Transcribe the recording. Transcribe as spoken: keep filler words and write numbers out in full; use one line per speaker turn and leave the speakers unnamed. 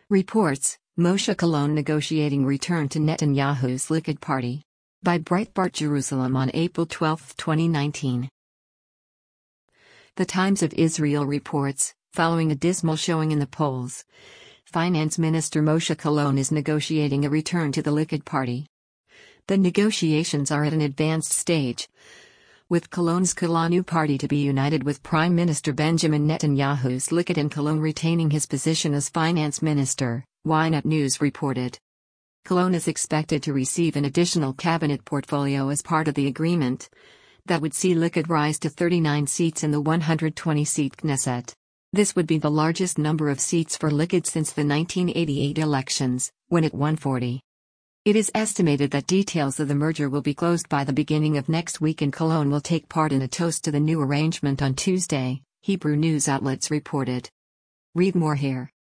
Reports, Moshe Cologne negotiating return to Netanyahu's Likud party. By Breitbart Jerusalem on April twelfth, twenty nineteen. The Times of Israel reports, following a dismal showing in the polls, Finance Minister Moshe Cologne is negotiating a return to the Likud party. The negotiations are at an advanced stage, with Cologne's Kulanu party to be united with Prime Minister Benjamin Netanyahu's Likud and Cologne retaining his position as finance minister, Ynet News reported. Cologne is expected to receive an additional cabinet portfolio as part of the agreement that would see Likud rise to thirty-nine seats in the one hundred twenty seat Knesset. This would be the largest number of seats for Likud since the nineteen eighty-eight elections, when it won forty. It is estimated that details of the merger will be closed by the beginning of next week and Cologne will take part in a toast to the new arrangement on Tuesday, Hebrew news outlets reported. Read more here.